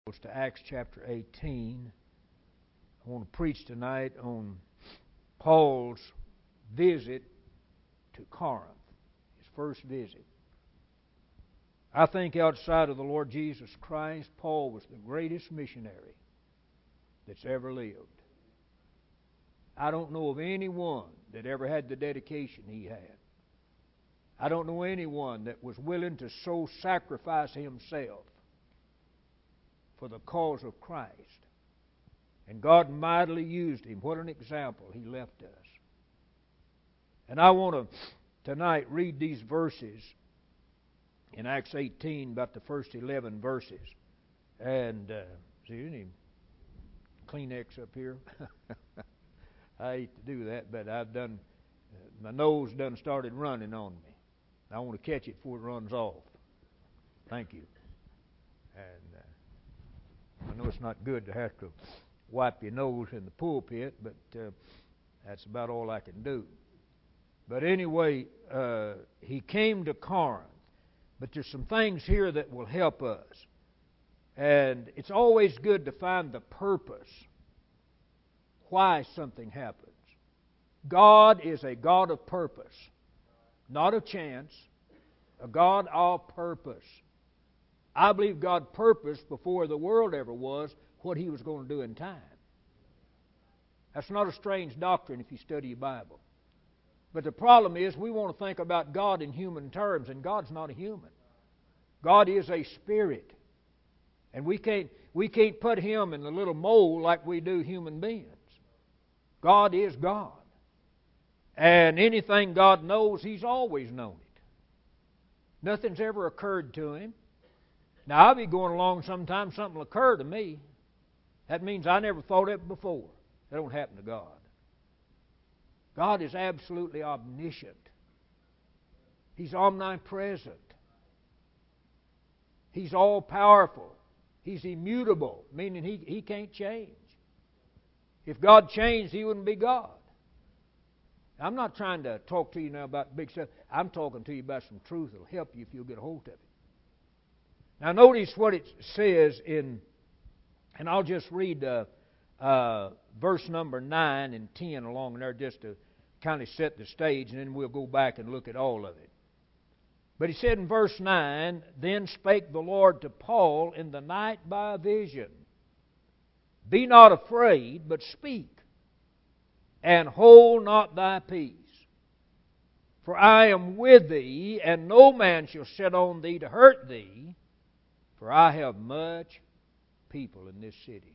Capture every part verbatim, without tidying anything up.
To Acts chapter eighteen. I want to preach tonight on Paul's visit to Corinth, his first visit. I think outside of the Lord Jesus Christ, Paul was the greatest missionary that's ever lived. I don't know of anyone that ever had the dedication he had. I don't know anyone that was willing to so sacrifice himself for the cause of Christ. And God mightily used him. What an example he left us. And I want to tonight read these verses in Acts eighteen, about the first eleven verses. And, uh, see, any Kleenex up here? I hate to do that, but I've done, uh, my nose done started running on me. I want to catch it before it runs off. Thank you. And uh, I know it's not good to have to wipe your nose in the pulpit, but uh, that's about all I can do. But anyway, uh, he came to Corinth. But there's some things here that will help us. And it's always good to find the purpose why something happens. God is a God of purpose, not of chance, a God of purpose. I believe God purposed before the world ever was what He was going to do in time. That's not a strange doctrine if you study your Bible. But the problem is we want to think about God in human terms, and God's not a human. God is a spirit. And we can't, we can't put Him in a little mold like we do human beings. God is God. And anything God knows, He's always known it. Nothing's ever occurred to Him. Now, I'll be going along sometime, something will occur to me. That means I never thought of it before. That don't happen to God. God is absolutely omniscient. He's omnipresent. He's all-powerful. He's immutable, meaning he, he can't change. If God changed, He wouldn't be God. I'm not trying to talk to you now about big stuff. I'm talking to you about some truth that will help you if you'll get a hold of it. Now notice what it says in, and I'll just read uh, uh, verse number nine and ten along there just to kind of set the stage, and then we'll go back and look at all of it. But he said in verse nine, "Then spake the Lord to Paul in the night by a vision. Be not afraid, but speak, and hold not thy peace. For I am with thee, and no man shall set on thee to hurt thee, for I have much people in this city."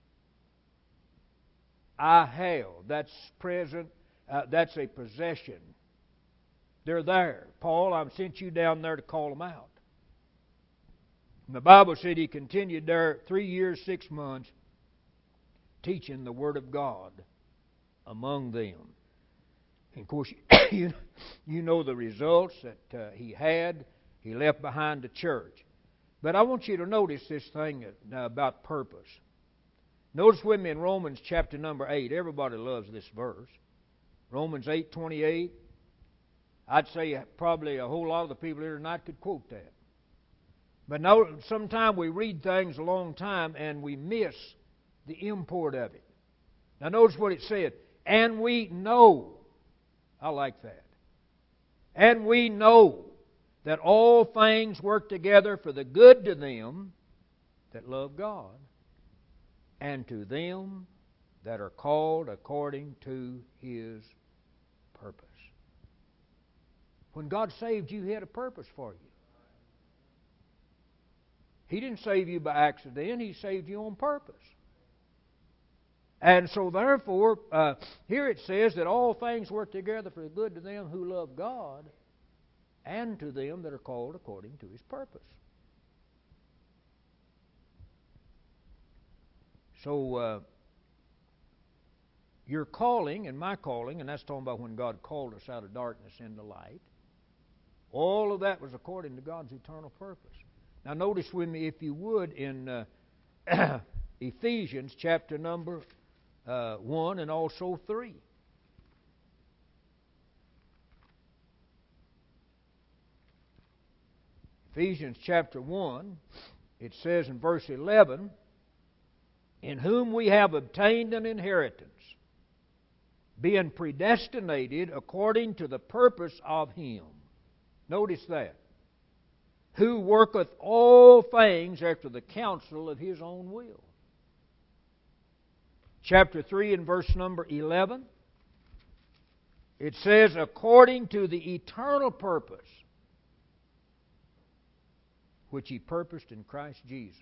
I have. That's present. Uh, that's a possession. They're there. Paul, I've sent you down there to call them out. And the Bible said he continued there three years, six months, teaching the Word of God among them. And of course, you, you know the results that uh, he had. He left behind the church. But I want you to notice this thing about purpose. Notice with me in Romans chapter number eight. Everybody loves this verse. Romans eight twenty-eight. I'd say probably a whole lot of the people here tonight could quote that. But no, sometimes we read things a long time and we miss the import of it. Now notice what it said. And we know. I like that. And we know that all things work together for the good to them that love God, and to them that are called according to His purpose. When God saved you, He had a purpose for you. He didn't save you by accident. He saved you on purpose. And so therefore, uh, here it says that all things work together for the good to them who love God, and to them that are called according to His purpose. So, uh, your calling and my calling, and that's talking about when God called us out of darkness into light, all of that was according to God's eternal purpose. Now notice with me, if you would, in uh, Ephesians chapter number uh, one and also three. Ephesians chapter one It says in verse eleven, in whom we have obtained an inheritance, being predestinated according to the purpose of Him. Notice that. Who worketh all things after the counsel of His own will. Chapter three and verse number eleven. It says, according to the eternal purpose which He purposed in Christ Jesus,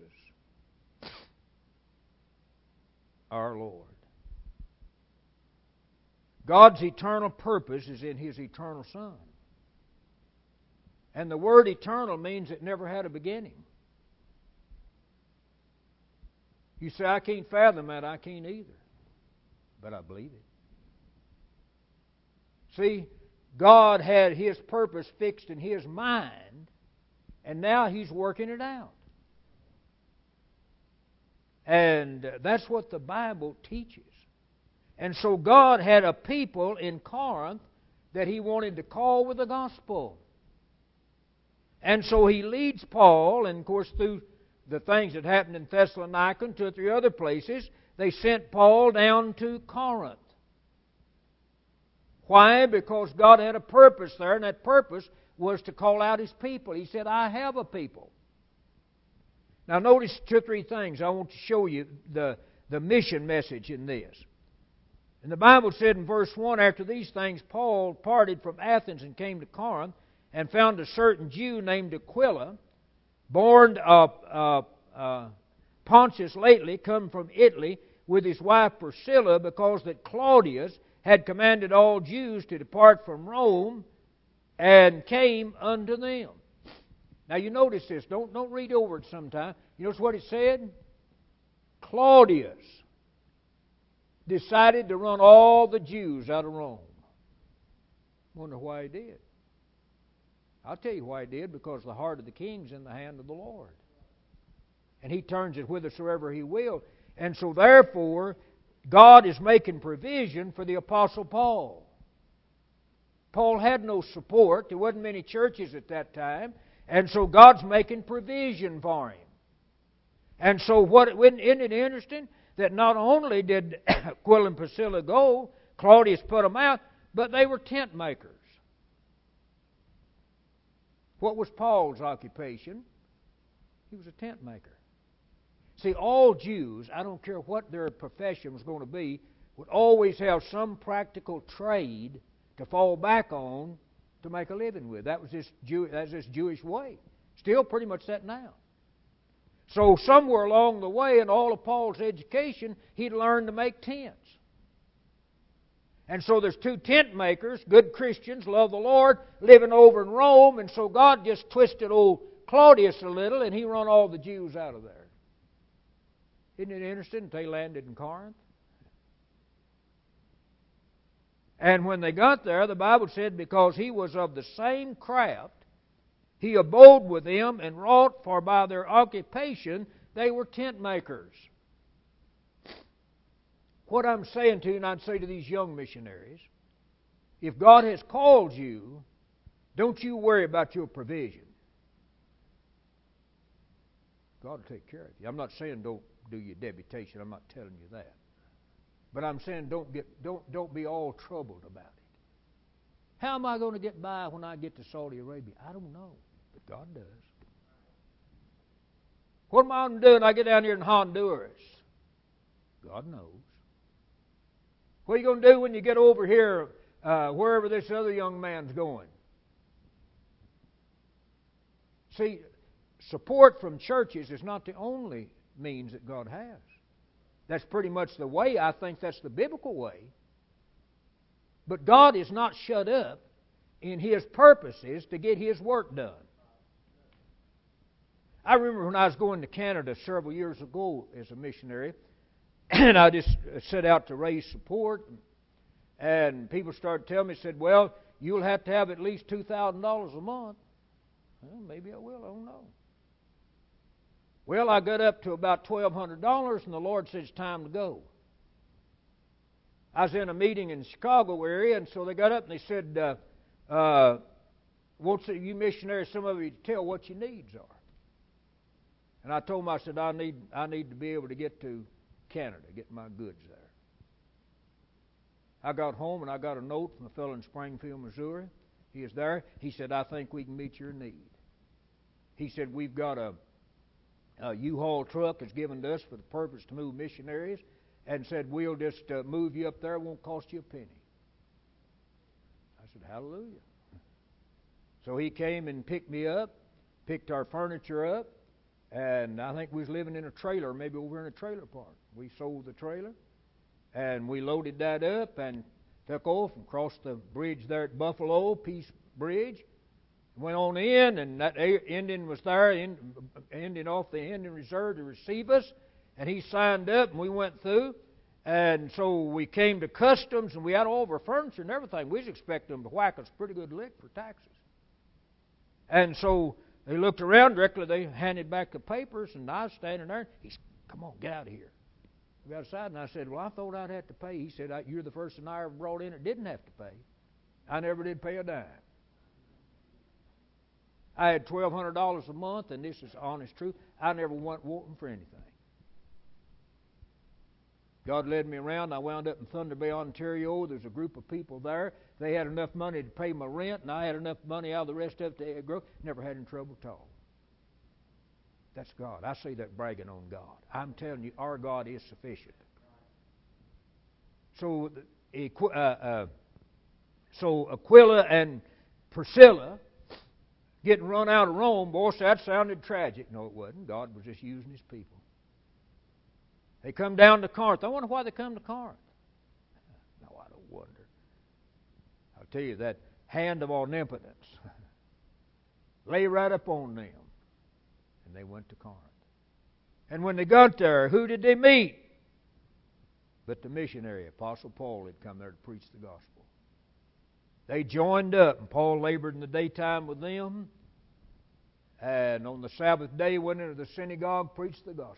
our Lord. God's eternal purpose is in His eternal Son. And the word eternal means it never had a beginning. You say, I can't fathom that. I can't either. But I believe it. See, God had His purpose fixed in His mind, and now He's working it out. And that's what the Bible teaches. And so God had a people in Corinth that He wanted to call with the gospel. And so He leads Paul, and of course through the things that happened in Thessalonica and two or three other places, they sent Paul down to Corinth. Why? Because God had a purpose there, and that purpose was to call out His people. He said, I have a people. Now notice two or three things. I want to show you the, the mission message in this. And the Bible said in verse one, after these things Paul parted from Athens and came to Corinth, and found a certain Jew named Aquila, born of uh, uh, Pontius lately, come from Italy, with his wife Priscilla, because that Claudius had commanded all Jews to depart from Rome, and came unto them. Now you notice this. Don't, don't read over it sometime. You notice what it said? Claudius decided to run all the Jews out of Rome. Wonder why he did. I'll tell you why he did. Because the heart of the king's in the hand of the Lord. And He turns it whithersoever He will. And so therefore, God is making provision for the Apostle Paul. Paul had no support. There wasn't many churches at that time. And so God's making provision for him. And so what? Isn't it interesting that not only did Aquila and Priscilla go, Claudius put them out, but they were tent makers. What was Paul's occupation? He was a tent maker. See, all Jews, I don't care what their profession was going to be, would always have some practical trade to fall back on to make a living with. That was this Jew, that's this Jewish way. Still pretty much that now. So somewhere along the way in all of Paul's education, he'd learned to make tents. And so there's two tent makers, good Christians, love the Lord, living over in Rome, and so God just twisted old Claudius a little, and he run all the Jews out of there. Isn't it interesting? They landed in Corinth. And when they got there, the Bible said, because he was of the same craft, he abode with them and wrought, for by their occupation they were tent makers. What I'm saying to you, and I'd say to these young missionaries, if God has called you, don't you worry about your provision. God will take care of you. I'm not saying don't do your deputation. I'm not telling you that. But I'm saying don't get don't don't be all troubled about it. How am I going to get by when I get to Saudi Arabia? I don't know, but God does. What am I going to do when I get down here in Honduras? God knows. What are you going to do when you get over here, uh, wherever this other young man's going? See, support from churches is not the only means that God has. That's pretty much the way. I think that's the biblical way. But God is not shut up in His purposes to get His work done. I remember when I was going to Canada several years ago as a missionary, and I just set out to raise support, and people started telling me, said, well, you'll have to have at least two thousand dollars a month. Well, maybe I will, I don't know. Well, I got up to about twelve hundred dollars, and the Lord said, it's time to go. I was in a meeting in the Chicago area, and so they got up and they said, uh, uh, won't you missionaries, some of you, tell what your needs are. And I told him, I said, I need, I need to be able to get to Canada, get my goods there. I got home and I got a note from a fellow in Springfield, Missouri. He is there. He said, I think we can meet your need. He said, we've got a, a U-Haul truck that's given to us for the purpose to move missionaries, and said, we'll just uh, move you up there. It won't cost you a penny. I said, hallelujah. So he came and picked me up, picked our furniture up, and I think we was living in a trailer, maybe over in a trailer park. We sold the trailer, and we loaded that up and took off and crossed the bridge there at Buffalo, Peace Bridge. Went on in, and that Indian was there, Indian off the Indian Reserve to receive us, and he signed up, and we went through. And so we came to customs, and we had all of our furniture and everything. We was expecting them to whack us a pretty good lick for taxes. And so they looked around directly. They handed back the papers, and I was standing there. He said, come on, get out of here. We got outside, and I said, well, I thought I'd have to pay. He said, you're the first one I ever brought in that didn't have to pay. I never did pay a dime. I had twelve hundred dollars a month, and this is honest truth. I never went wanting for anything. God led me around. I wound up in Thunder Bay, Ontario. There's a group of people there. They had enough money to pay my rent, and I had enough money out of the rest of it to grow. Never had any trouble at all. That's God. I say that bragging on God. I'm telling you, our God is sufficient. So, uh, uh, so Aquila and Priscilla getting run out of Rome, boy, that sounded tragic. No, it wasn't. God was just using His people. They come down to Corinth. I wonder why they come to Corinth. No, I don't wonder. I'll tell you, that hand of omnipotence lay right up on them. And they went to Corinth. And when they got there, who did they meet? But the missionary, Apostle Paul, had come there to preach the gospel. They joined up, and Paul labored in the daytime with them. And on the Sabbath day, went into the synagogue, preached the gospel.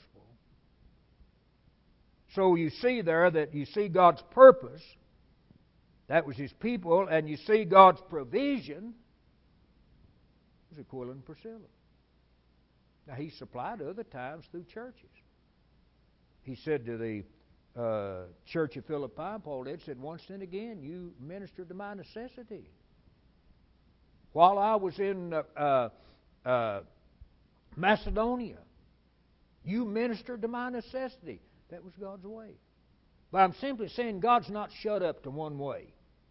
So you see there that you see God's purpose. That was His people. And you see God's provision. It was Aquila and Priscilla. Now, He supplied other times through churches. He said to the uh, church of Philippi, Paul did, said, once and again, you ministered to my necessity. While I was in uh, uh, uh, Macedonia, you ministered to my necessity. That was God's way. But I'm simply saying God's not shut up to one way.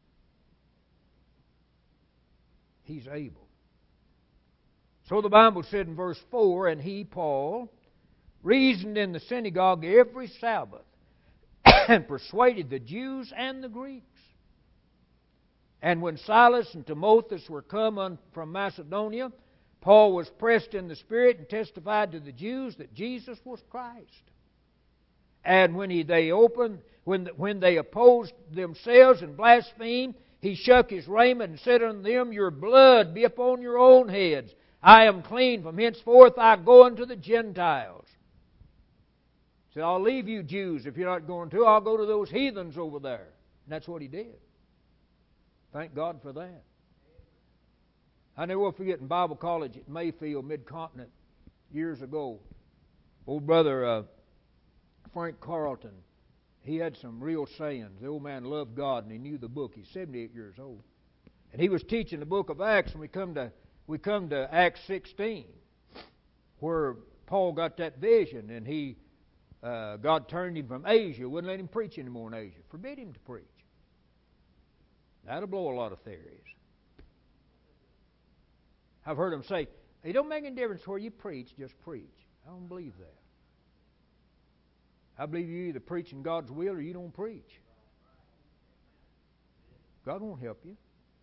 He's able. So the Bible said in verse four, and he, Paul, reasoned in the synagogue every Sabbath and persuaded the Jews and the Greeks. And when Silas and Timotheus were come from Macedonia, Paul was pressed in the Spirit and testified to the Jews that Jesus was Christ. And when he, they opened, when, when they opposed themselves and blasphemed, he shook his raiment and said unto them, your blood be upon your own heads. I am clean. From henceforth I go unto the Gentiles. He said, I'll leave you Jews if you're not going to. I'll go to those heathens over there. And that's what he did. Thank God for that. I never will forget in Bible college at Mayfield, Mid-Continent, years ago, old brother uh, Frank Carlton, he had some real sayings. The old man loved God and he knew the book. He's seventy-eight years old. And he was teaching the book of Acts, and we come to we come to Acts sixteen, where Paul got that vision, and he uh, God turned him from Asia, wouldn't let him preach anymore in Asia, forbid him to preach. That'll blow a lot of theories. I've heard them say, it don't make any difference where you preach, just preach. I don't believe that. I believe you either preach in God's will or you don't preach. God won't help you.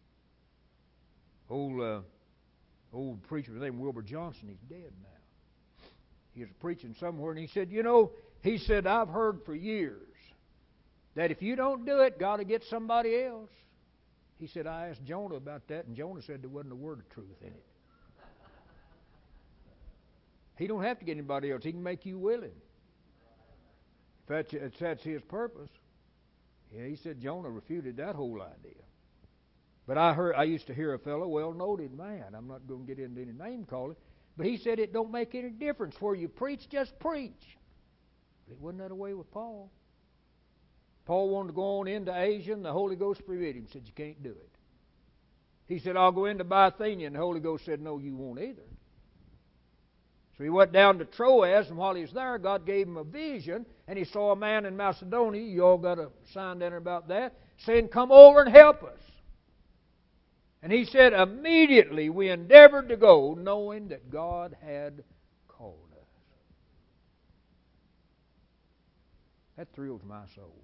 Old, uh, old preacher named Wilbur Johnson, he's dead now. He was preaching somewhere, and he said, you know, he said, I've heard for years that if you don't do it, God will get somebody else. He said, I asked Jonah about that, and Jonah said there wasn't a word of truth in it. He don't have to get anybody else. He can make you willing. If that's, if that's His purpose. Yeah, he said Jonah refuted that whole idea. But I heard, I used to hear a fellow, well-noted man, I'm not going to get into any name calling, But he said it don't make any difference where you preach, just preach. But it wasn't that way with Paul. Paul wanted to go on into Asia, and the Holy Ghost forbid him. Said, you can't do it. He said, I'll go into Bithynia, and the Holy Ghost said, no, you won't either. So he went down to Troas, and while he was there, God gave him a vision, and he saw a man in Macedonia, you all got a sign down there about that, saying, come over and help us. And he said, immediately we endeavored to go, knowing that God had called us. That thrills my soul.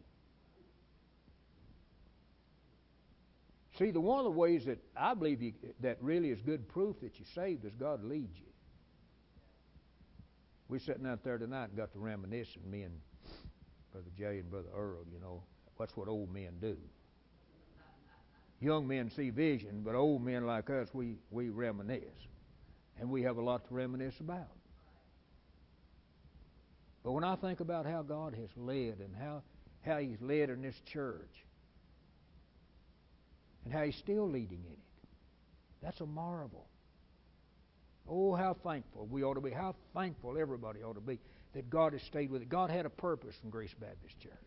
See, the one of the ways that I believe you, that really is good proof that you're saved is God leads you. We're sitting out there tonight and got to reminiscing, me and Brother Jay and Brother Earl, you know. That's what old men do. Young men see vision, but old men like us, we, we reminisce. And we have a lot to reminisce about. But when I think about how God has led and how, how He's led in this church and how He's still leading in it, that's a marvel. Oh, how thankful we ought to be. How thankful everybody ought to be that God has stayed with it. God had a purpose in Grace Baptist Church.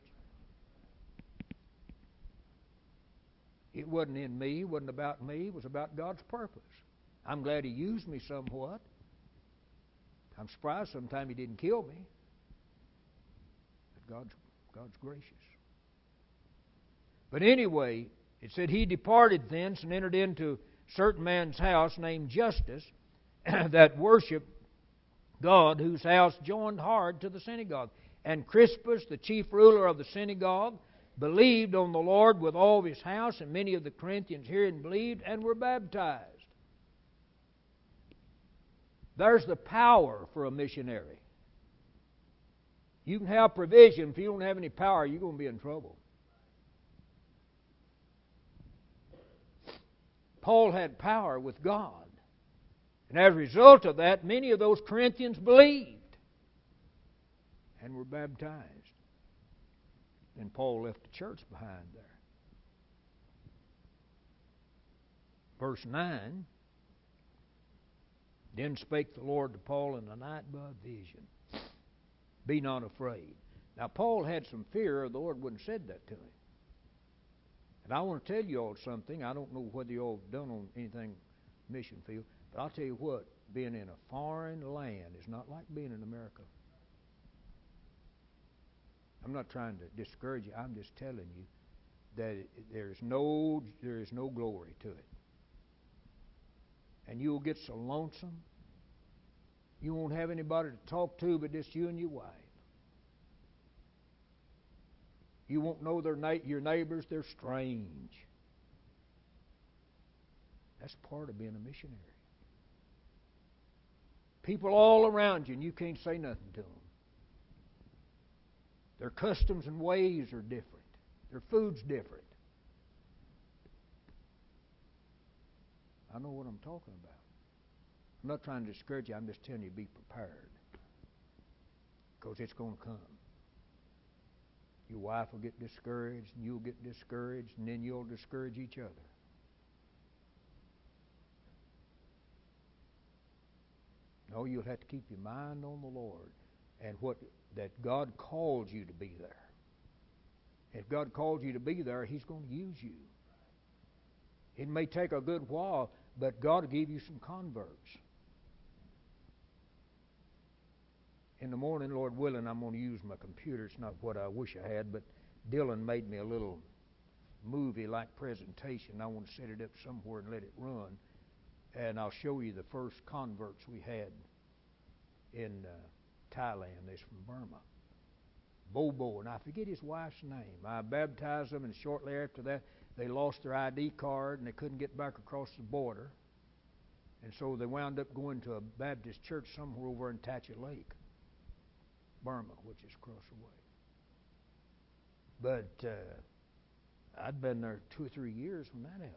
It wasn't in me. It wasn't about me. It was about God's purpose. I'm glad He used me somewhat. I'm surprised sometimes He didn't kill me. But God's, God's gracious. But anyway, it said he departed thence and entered into a certain man's house named Justus that worshiped God, whose house joined hard to the synagogue. And Crispus, the chief ruler of the synagogue, believed on the Lord with all of his house, and many of the Corinthians hearing believed and were baptized. There's the power for a missionary. You can have provision. If you don't have any power, you're going to be in trouble. Paul had power with God. And as a result of that, many of those Corinthians believed and were baptized. And Paul left the church behind there. Verse nine, then spake the Lord to Paul in the night by vision, be not afraid. Now Paul had some fear, or the Lord wouldn't have said that to him. And I want to tell you all something. I don't know whether you all have done on anything mission field, but I'll tell you what, being in a foreign land is not like being in America. I'm not trying to discourage you. I'm just telling you that there is no there is no glory to it. And you'll get so lonesome. You won't have anybody to talk to but just you and your wife. You won't know their na- your neighbors. They're strange. That's part of being a missionary. People all around you, and you can't say nothing to them. Their customs and ways are different. Their food's different. I know what I'm talking about. I'm not trying to discourage you. I'm just telling you to be prepared. Because it's going to come. Your wife will get discouraged, and you'll get discouraged, and then you'll discourage each other. No, you'll have to keep your mind on the Lord and what that God called you to be there. If God called you to be there, He's going to use you. It may take a good while, but God will give you some converts. In the morning, Lord willing, I'm going to use my computer. It's not what I wish I had, but Dylan made me a little movie-like presentation. I want to set it up somewhere and let it run. And I'll show you the first converts we had in uh, Thailand. They're from Burma. Bobo, and I forget his wife's name. I baptized them, and shortly after that, they lost their I D card, and they couldn't get back across the border. And so they wound up going to a Baptist church somewhere over in Tachi Lake, Burma, which is across the way. But uh, I'd been there two or three years when that happened.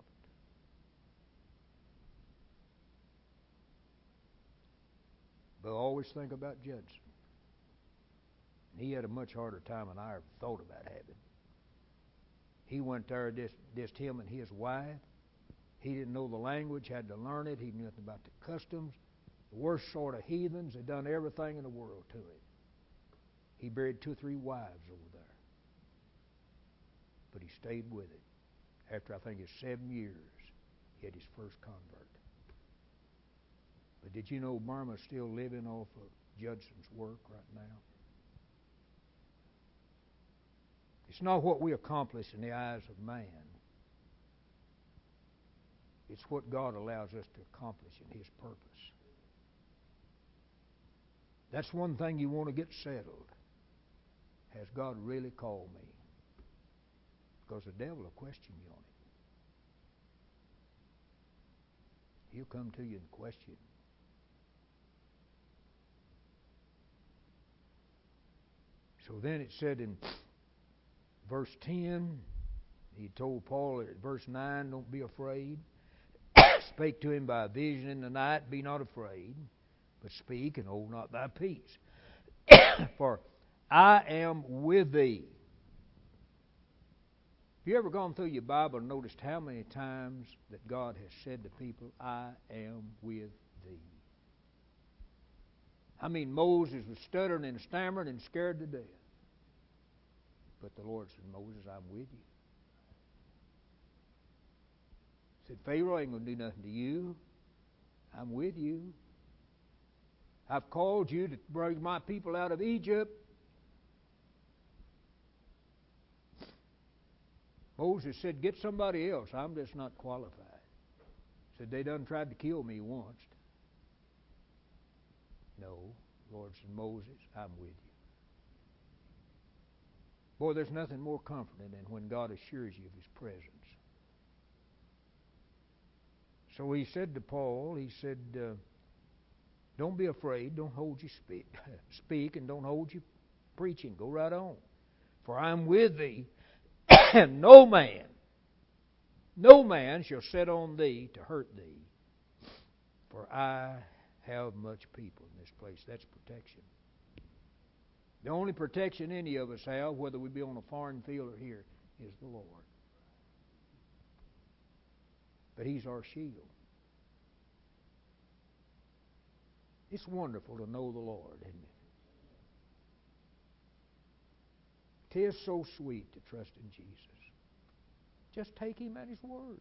But I always think about Judson. He had a much harder time than I ever thought about having. He went there, just, just him and his wife. He didn't know the language, had to learn it. He knew nothing about the customs, The worst sort of heathens. They done everything in the world to him. He buried two or three wives over there. But he stayed with it. After I think it's seven years, he had his first convert. But did you know Burma's still living off of Judson's work right now? It's not what we accomplish in the eyes of man. It's what God allows us to accomplish in His purpose. That's one thing you want to get settled. Has God really called me? Because the devil will question you on it. He'll come to you and question. So then it said in verse ten, he told Paul at verse nine, don't be afraid. Spake to him by a vision in the night, be not afraid, but speak and hold not thy peace. For I am with thee. Have you ever gone through your Bible and noticed how many times that God has said to people, I am with thee? I mean, Moses was stuttering and stammering and scared to death. But the Lord said, Moses, I'm with you. He said, Pharaoh ain't going to do nothing to you. I'm with you. I've called you to bring my people out of Egypt. Moses said, get somebody else. I'm just not qualified. He said, they done tried to kill me once. No. The Lord said, Moses, I'm with you. Boy, there's nothing more comforting than when God assures you of His presence. So he said to Paul, he said, uh, don't be afraid, don't hold your speak, speak, and don't hold your preaching. Go right on. For I'm with thee, and no man, no man shall set on thee to hurt thee. For I have much people in this place. That's protection. The only protection any of us have, whether we be on a foreign field or here, is the Lord. But He's our shield. It's wonderful to know the Lord, isn't it? It is so sweet to trust in Jesus. Just take Him at His word.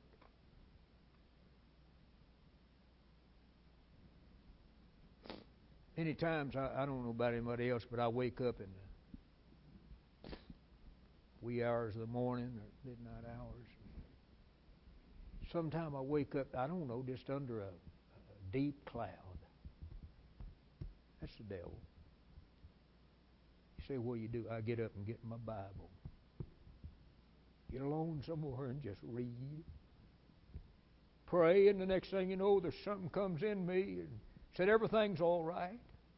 Many times, I, I don't know about anybody else, but I wake up in the wee hours of the morning or midnight hours. Sometimes I wake up, I don't know, just under a, a deep cloud. That's the devil. You say, what do you do? I get up and get my Bible. Get alone somewhere and just read. Pray, and the next thing you know, there's something comes in me and said everything's all right.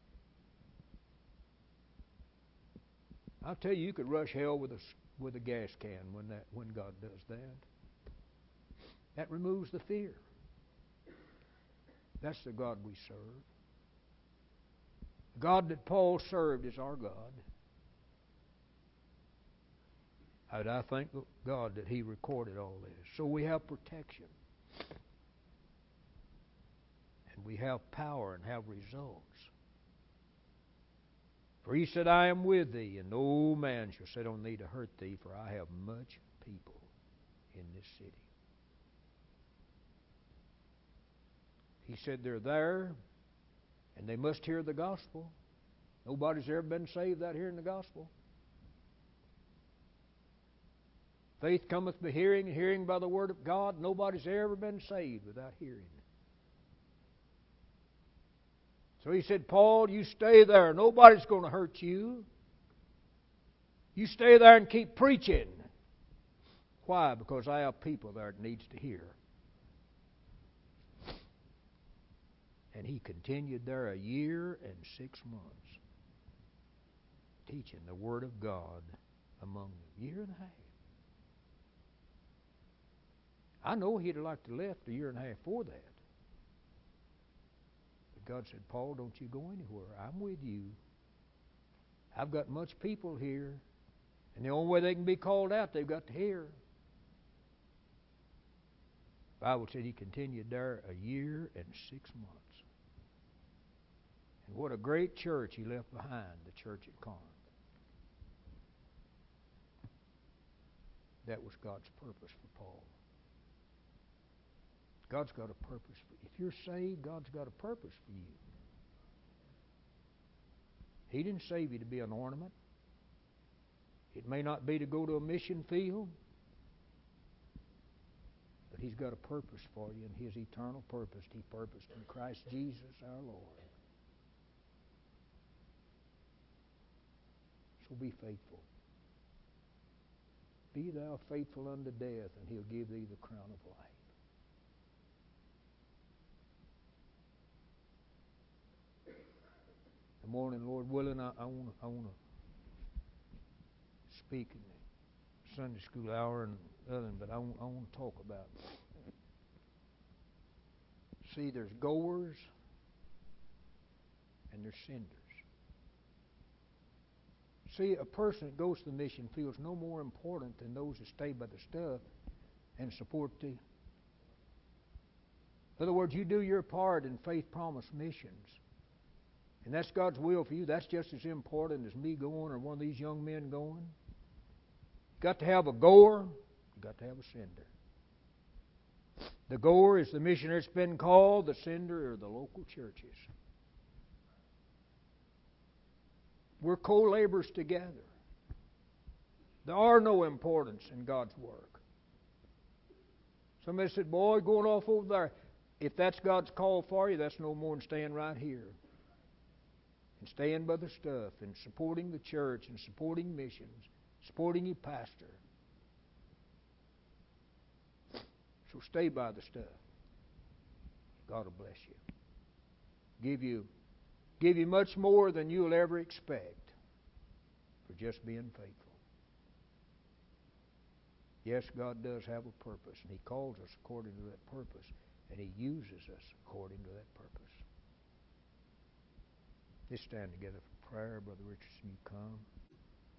I'll tell you, you could rush hell with a, with a gas can when that when God does that. That removes the fear. That's the God we serve. The God that Paul served is our God. And I thank God that He recorded all this. So we have protection. And we have power and have results. For He said, I am with thee, and no man shall set on thee to hurt thee, for I have much people in this city. He said they're there, and they must hear the gospel. Nobody's ever been saved without hearing the gospel. Faith cometh by hearing, and hearing by the word of God. Nobody's ever been saved without hearing. So he said, Paul, you stay there. Nobody's going to hurt you. You stay there and keep preaching. Why? Because I have people there that needs to hear. And he continued there a year and six months, teaching the Word of God among them. A year and a half. I know he'd have liked to left a year and a half for that. But God said, Paul, don't you go anywhere. I'm with you. I've got much people here. And the only way they can be called out, they've got to hear. The Bible said he continued there a year and six months. And what a great church he left behind, the church at Corinth. That was God's purpose for Paul. God's got a purpose for you. If you're saved, God's got a purpose for you. He didn't save you to be an ornament. It may not be to go to a mission field, but He's got a purpose for you, and His eternal purpose He purposed in Christ Jesus our Lord. So be faithful. Be thou faithful unto death, and He'll give thee the crown of life. Good morning, Lord willing, I, I want I want to speak in the Sunday school hour and other, but I want, I want to talk about. See, there's goers and there's senders. See, a person that goes to the mission field is no more important than those that stay by the stuff and support the. In other words, you do your part in Faith Promise missions. And that's God's will for you. That's just as important as me going or one of these young men going. You've got to have a goer. You've got to have a sender. The goer is the missionary that's been called. The sender are the local churches. We're co-laborers together. There are no importance in God's work. Somebody said, boy, going off over there. If that's God's call for you, that's no more than staying right here. And staying by the stuff and supporting the church and supporting missions, supporting your pastor. So stay by the stuff. God will bless you. Give you, give you much more than you'll ever expect for just being faithful. Yes, God does have a purpose, and He calls us according to that purpose, and He uses us according to that purpose. Let's stand together for prayer. Brother Richardson, you come.